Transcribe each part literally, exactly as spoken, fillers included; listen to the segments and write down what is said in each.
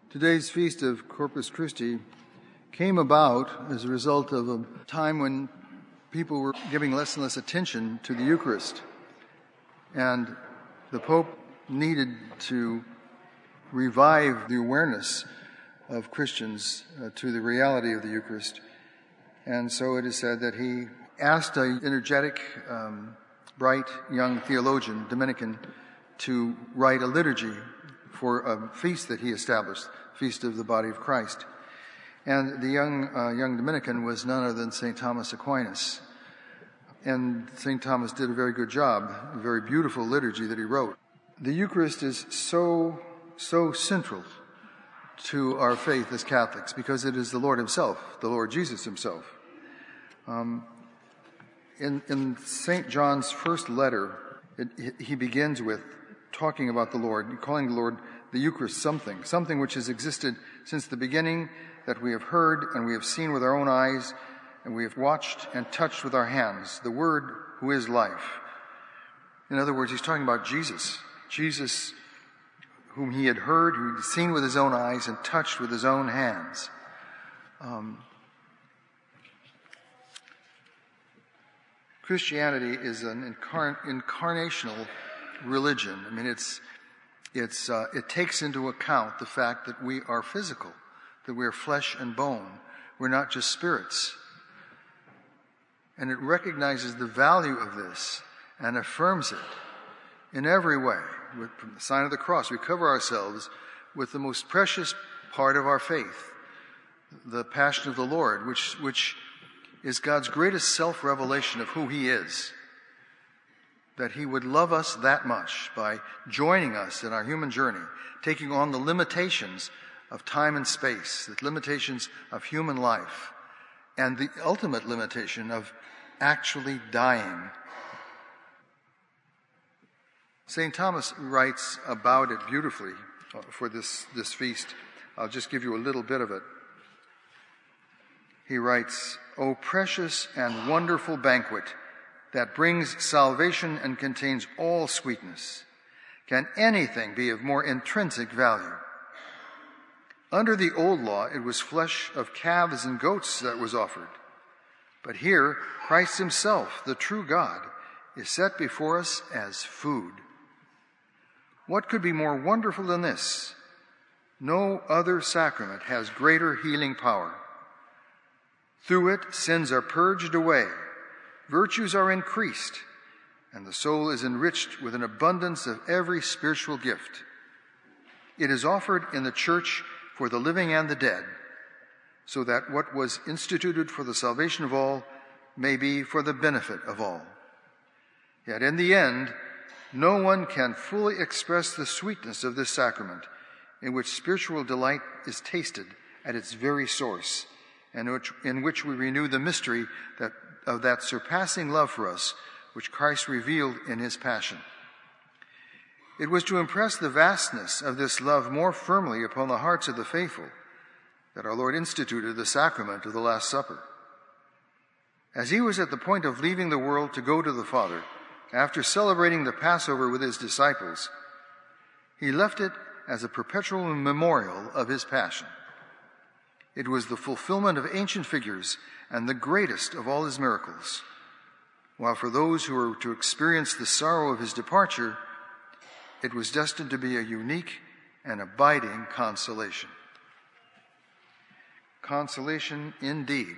Today's feast of Corpus Christi came about as a result of a time when people were giving less and less attention to the Eucharist. And the Pope needed to revive the awareness of Christians uh, to the reality of the Eucharist. And so it is said that he asked an energetic, um, bright young theologian, Dominican, to write a liturgy for a feast that he established, Feast of the Body of Christ. And the young uh, young Dominican was none other than Saint Thomas Aquinas. And Saint Thomas did a very good job, a very beautiful liturgy that he wrote. The Eucharist is so, so central to our faith as Catholics because it is the Lord himself, the Lord Jesus himself. Um, in, in Saint John's first letter, it, he begins with talking about the Lord, calling the Lord the Eucharist something, something which has existed since the beginning, that we have heard and we have seen with our own eyes, and we have watched and touched with our hands, the Word who is life. In other words, he's talking about Jesus, Jesus whom he had heard, who he had seen with his own eyes and touched with his own hands. Um, Christianity is an incarn- incarnational religion. I mean, it's it's uh, it takes into account the fact that we are physical, that we are flesh and bone. We're not just spirits. And it recognizes the value of this and affirms it in every way. With from the sign of the cross, we cover ourselves with the most precious part of our faith, the Passion of the Lord, which which is God's greatest self-revelation of who he is. That he would love us that much by joining us in our human journey, taking on the limitations of time and space, the limitations of human life, and the ultimate limitation of actually dying. Saint Thomas writes about it beautifully for this, this feast. I'll just give you a little bit of it. He writes, "O precious and wonderful banquet that brings salvation and contains all sweetness. Can anything be of more intrinsic value? Under the old law, it was flesh of calves and goats that was offered. But here, Christ himself, the true God, is set before us as food. What could be more wonderful than this? No other sacrament has greater healing power. Through it, sins are purged away, virtues are increased, and the soul is enriched with an abundance of every spiritual gift. It is offered in the church for the living and the dead, so that what was instituted for the salvation of all may be for the benefit of all. Yet in the end, no one can fully express the sweetness of this sacrament, in which spiritual delight is tasted at its very source, and which, in which we renew the mystery that of that surpassing love for us, which Christ revealed in his passion. It was to impress the vastness of this love more firmly upon the hearts of the faithful that our Lord instituted the sacrament of the Last Supper. As he was at the point of leaving the world to go to the Father, after celebrating the Passover with his disciples, he left it as a perpetual memorial of his passion. It was the fulfillment of ancient figures and the greatest of all his miracles, while for those who were to experience the sorrow of his departure, it was destined to be a unique and abiding consolation. Consolation indeed.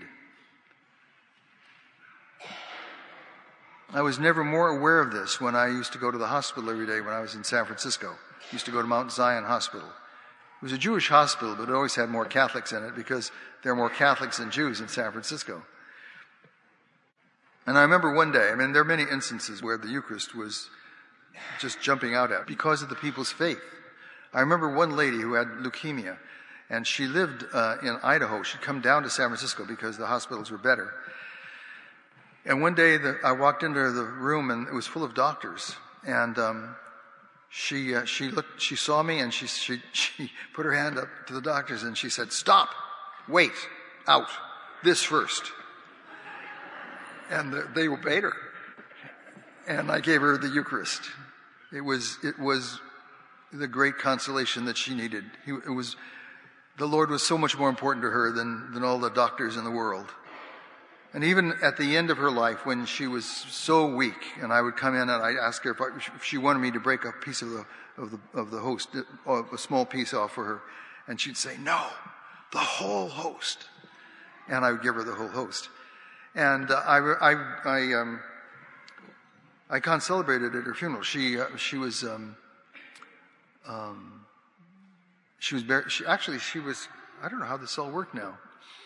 I was never more aware of this when I used to go to the hospital every day when I was in San Francisco. I used to go to Mount Zion Hospital. It was a Jewish hospital, but it always had more Catholics in it because there are more Catholics than Jews in San Francisco. And I remember one day, I mean, there are many instances where the Eucharist was just jumping out at because of the people's faith. I remember one lady who had leukemia, and she lived uh, in Idaho. She'd come down to San Francisco because the hospitals were better. And one day the, I walked into the room, and it was full of doctors. And um, she uh, she looked, she saw me, and she, she she put her hand up to the doctors, and she said, "Stop, wait, out, this first." And they obeyed her. And I gave her the Eucharist. It was it was the great consolation that she needed. It was the Lord was so much more important to her than, than all the doctors in the world. And even at the end of her life, when she was so weak, and I would come in and I'd ask her if, I, if she wanted me to break a piece of the of the of the host, a small piece off for her, and she'd say, "No, the whole host," and I would give her the whole host. And uh, I I I um I concelebrated at her funeral. She uh, she was um um she was buried. She actually she was I don't know how this all worked now.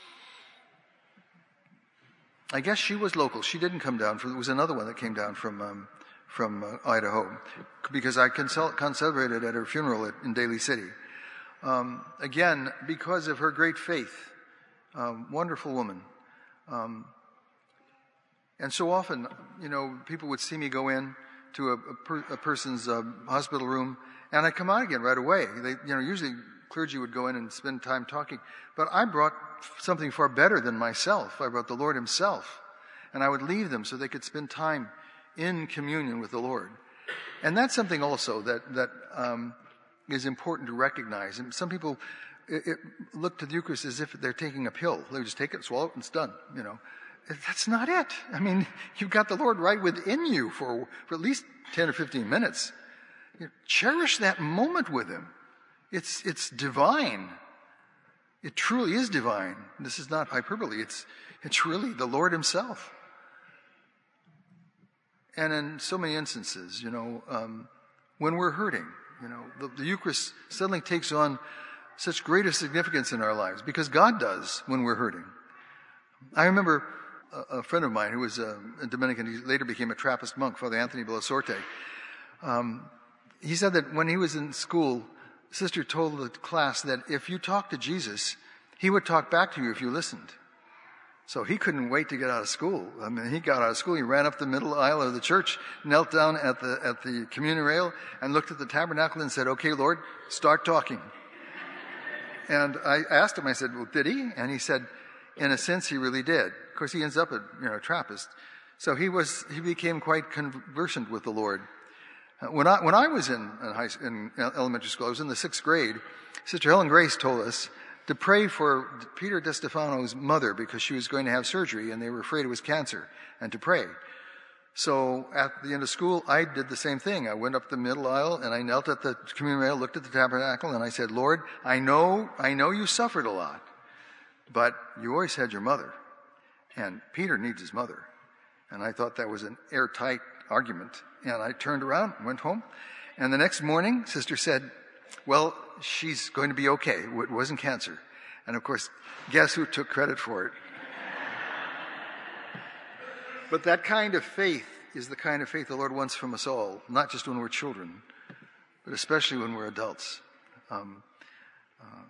I guess she was local. She didn't come down. From, there was another one that came down from um, from uh, Idaho, because I concelebrated at her funeral at, in Daly City. Um, again, because of her great faith, um, wonderful woman. Um, and so often, you know, people would see me go in to a, a, per, a person's uh, hospital room, and I come out again right away. They, you know, usually clergy would go in and spend time talking, but I brought something far better than myself. I brought the Lord himself, and I would leave them so they could spend time in communion with the Lord. And that's something also that that um, is important to recognize. And some people it, it look to the Eucharist as if they're taking a pill. They just take it, swallow it, and it's done. You know, that's not it. I mean, you've got the Lord right within you for for at least ten or fifteen minutes. You know, cherish that moment with him. It's it's divine. It truly is divine. This is not hyperbole. It's it's really the Lord himself. And in so many instances, you know, um, when we're hurting, you know, the, the Eucharist suddenly takes on such greater significance in our lives, because God does when we're hurting. I remember a, a friend of mine who was a, a Dominican. He later became a Trappist monk, Father Anthony Bellasorte. Um, he said that when he was in school, Sister told the class that if you talked to Jesus, he would talk back to you if you listened. So he couldn't wait to get out of school. I mean, he got out of school, he ran up the middle aisle of the church, knelt down at the at the communion rail, and looked at the tabernacle and said, "Okay, Lord, start talking." And I asked him, I said, "Well, did he?" And he said, in a sense, he really did. Of course, he ends up a you know a Trappist. So he was he became quite conversant with the Lord. When I when I was in in, high, in elementary school, I was in the sixth grade. Sister Helen Grace told us to pray for Peter DeStefano's mother, because she was going to have surgery and they were afraid it was cancer, and to pray. So at the end of school, I did the same thing. I went up the middle aisle and I knelt at the communion rail, looked at the tabernacle, and I said, "Lord, I know I know you suffered a lot, but you always had your mother, and Peter needs his mother." And I thought that was an airtight argument. And I turned around and went home. And the next morning, Sister said, "Well, she's going to be okay. It wasn't cancer." And of course, guess who took credit for it? But that kind of faith is the kind of faith the Lord wants from us all, not just when we're children, but especially when we're adults. Um, uh,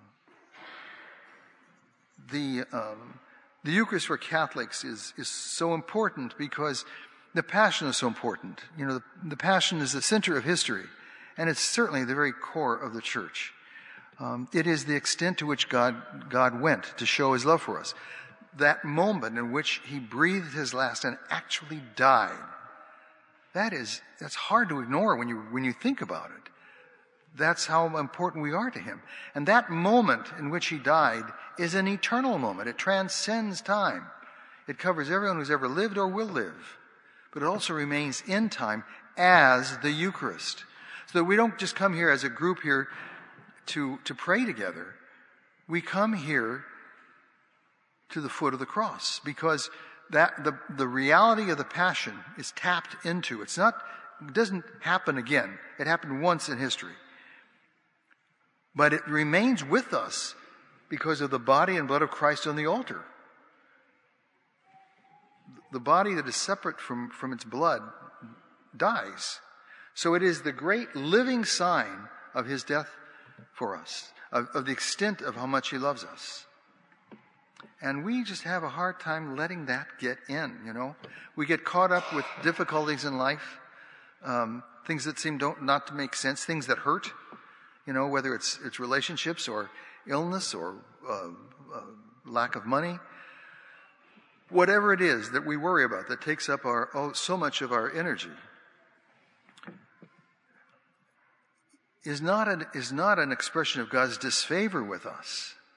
the um, the Eucharist for Catholics is is so important because the Passion is so important. You know, the, the Passion is the center of history, and it's certainly the very core of the Church. Um, it is the extent to which God God went to show his love for us. That moment in which he breathed his last and actually died, that is, that's hard to ignore when you when you think about it. That's how important we are to him. And that moment in which he died is an eternal moment. It transcends time. It covers everyone who's ever lived or will live. But it also remains in time as the Eucharist. So that we don't just come here as a group here to, to pray together. We come here to the foot of the cross, because that the, the reality of the Passion is tapped into. It's not, it doesn't happen again. It happened once in history. But it remains with us because of the body and blood of Christ on the altar. The body that is separate from, from its blood dies. So it is the great living sign of his death for us, of, of the extent of how much he loves us. And we just have a hard time letting that get in, you know. We get caught up with difficulties in life, um, things that seem don't, not to make sense, things that hurt, you know, whether it's, it's relationships or illness or uh, uh, lack of money. Whatever it is that we worry about that takes up our oh, so much of our energy is not an, is not an expression of God's disfavor with us.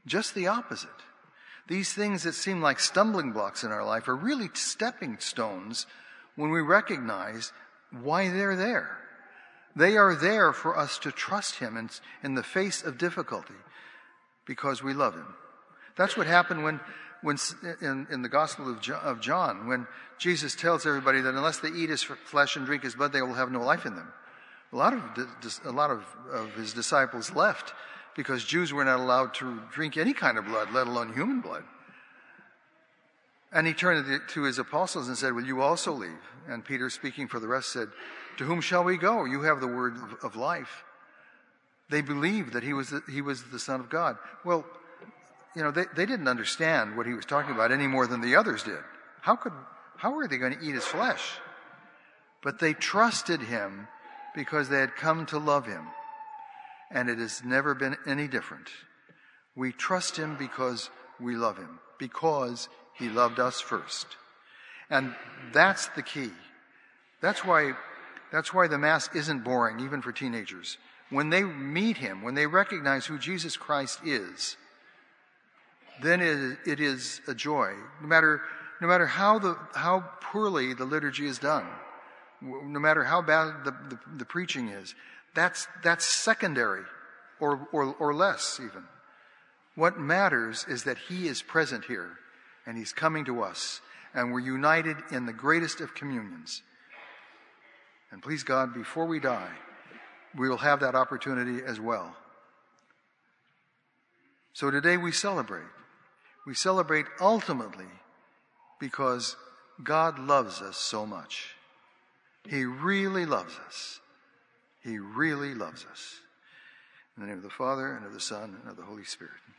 Just the opposite. These things that seem like stumbling blocks in our life are really stepping stones when we recognize why they're there. They are there for us to trust him in, in the face of difficulty because we love him. That's what happened when, when in, in the Gospel of of John, when Jesus tells everybody that unless they eat his flesh and drink his blood, they will have no life in them. A lot of, a lot of, of his disciples left because Jews were not allowed to drink any kind of blood, let alone human blood. And he turned to his apostles and said, will you also leave? And Peter, speaking for the rest, said, to whom shall we go? You have the word of life. They believed that he was the, he was the Son of God. Well, you know, they, they didn't understand what he was talking about any more than the others did. How could, how were they going to eat his flesh? But they trusted him because they had come to love him. And it has never been any different. We trust him because we love him, because he loved us first. And that's the key. That's why, that's why the Mass isn't boring, even for teenagers. When they meet him, when they recognize who Jesus Christ is, then it, it is a joy. No matter, no matter how the, how poorly the liturgy is done, no matter how bad the, the, the preaching is, that's, that's secondary or, or, or less even. What matters is that he is present here and he's coming to us and we're united in the greatest of communions. And please God, before we die, we will have that opportunity as well. So today we celebrate. We celebrate ultimately because God loves us so much. He really loves us. He really loves us. In the name of the Father, and of the Son, and of the Holy Spirit.